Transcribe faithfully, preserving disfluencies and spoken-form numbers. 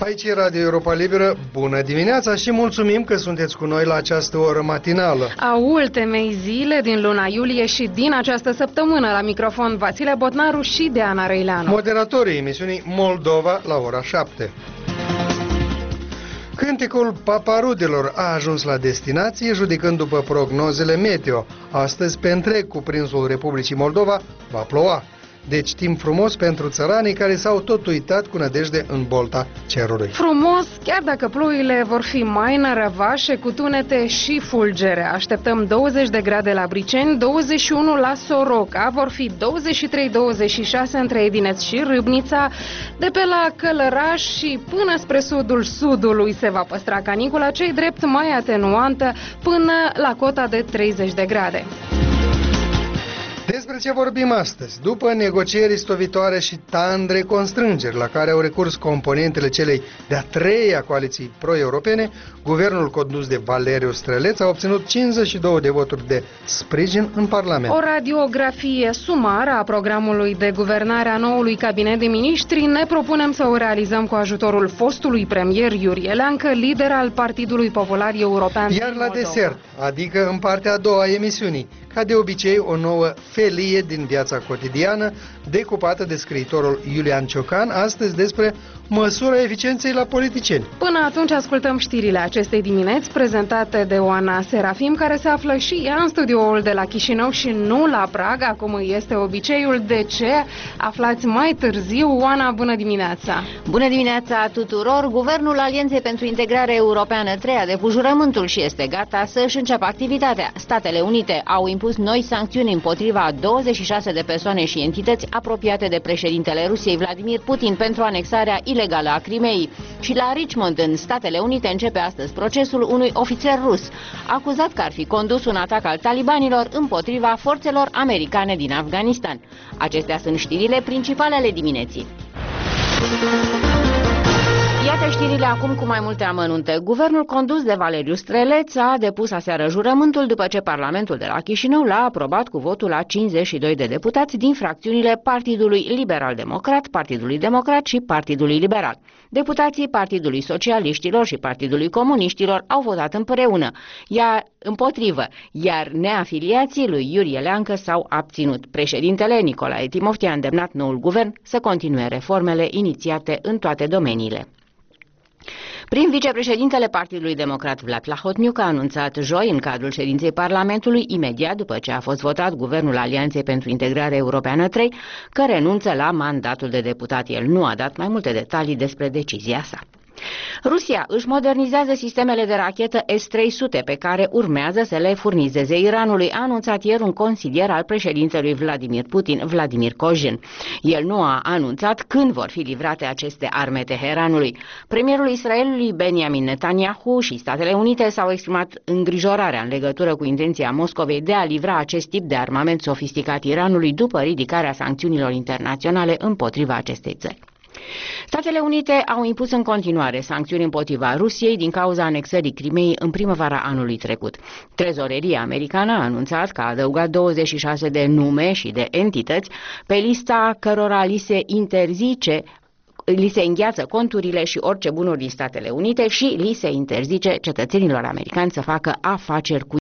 Aici e Radio Europa Liberă, bună dimineața și mulțumim că sunteți cu noi la această oră matinală. A ultimei zile din luna iulie și din această săptămână la microfon Vasile Botnaru și Deana Răileanu. Moderatorii emisiunii Moldova la ora șapte. Cântecul paparudelor a ajuns la destinație, judecând după prognozele meteo. Astăzi, pe întreg cuprinsul Republicii Moldova, va ploua. Deci timp frumos pentru țăranii care s-au tot uitat cu nădejde în bolta cerului. Frumos, chiar dacă ploile vor fi mai nărăvașe, cu tunete și fulgere. Așteptăm douăzeci de grade la Briceni, douăzeci și unu la Soroca, vor fi douăzeci și trei douăzeci și șase între Edineț și Râbnița. De pe la Călăraș și până spre sudul sudului se va păstra canicula, cei drept mai atenuantă, până la cota de treizeci de grade. Despre ce vorbim astăzi? După negocieri stovitoare și tandre constrângeri la care au recurs componentele celei de-a treia coaliții pro-europene, guvernul condus de Valeriu Străleț a obținut cincizeci și două de voturi de sprijin în Parlament. O radiografie sumară a programului de guvernare a noului cabinet de miniștri ne propunem să o realizăm cu ajutorul fostului premier Iurie Leancă, lider al Partidului Popular European. Iar la desert, adică în partea a doua a emisiunii, ca de obicei, o nouă felie din viața cotidiană, decupată de scriitorul Iulian Ciocan, astăzi despre măsura eficienței la politicieni. Până atunci ascultăm știrile acestei dimineți, prezentate de Oana Serafim, care se află și ea în studioul de la Chișinău și nu la Praga, cum este obiceiul. De ce? Aflați mai târziu. Oana, bună dimineața! Bună dimineața tuturor! Guvernul Alianței pentru Integrare Europeană trei a depus jurământul și este gata să-și înceapă activitatea. Statele Unite au impus noi sancțiuni împotriva a douăzeci și șase de persoane și entități apropiate de președintele Rusiei Vladimir Putin pentru anexarea ilegală a Crimeei. Și la Richmond, în Statele Unite, începe astăzi procesul unui ofițer rus, acuzat că ar fi condus un atac al talibanilor împotriva forțelor americane din Afganistan. Acestea sunt știrile principale ale dimineții. Iată știrile acum cu mai multe amănunte. Guvernul condus de Valeriu Străleț a depus aseară jurământul după ce Parlamentul de la Chișinău l-a aprobat cu votul a cincizeci și doi de deputați din fracțiunile Partidului Liberal-Democrat, Partidului Democrat și Partidului Liberal. Deputații Partidului Socialiștilor și Partidului Comuniștilor au votat împreună, iar împotrivă, iar neafiliații lui Iurie Leancă s-au abținut. Președintele Nicolae Timofti a îndemnat noul guvern să continue reformele inițiate în toate domeniile. Prin vicepreședintele Partidului Democrat Vlad Plahotniuc a anunțat joi, în cadrul ședinței Parlamentului, imediat după ce a fost votat Guvernul Alianței pentru Integrare Europeană trei, că renunță la mandatul de deputat. El nu a dat mai multe detalii despre decizia sa. Rusia își modernizează sistemele de rachetă S trei sute pe care urmează să le furnizeze Iranului, a anunțat ieri un consilier al președintelui Vladimir Putin, Vladimir Kozhin. El nu a anunțat când vor fi livrate aceste arme Teheranului. Premierul Israelului Benjamin Netanyahu și Statele Unite s-au exprimat îngrijorarea în legătură cu intenția Moscovei de a livra acest tip de armament sofisticat Iranului după ridicarea sancțiunilor internaționale împotriva acestei țări. Statele Unite au impus în continuare sancțiuni împotriva Rusiei din cauza anexării Crimeei în primăvara anului trecut. Trezoreria americană a anunțat că a adăugat douăzeci și șase de nume și de entități pe lista cărora li se interzice li se îngheață conturile și orice bunuri din Statele Unite și li se interzice cetățenilor americani să facă afaceri cu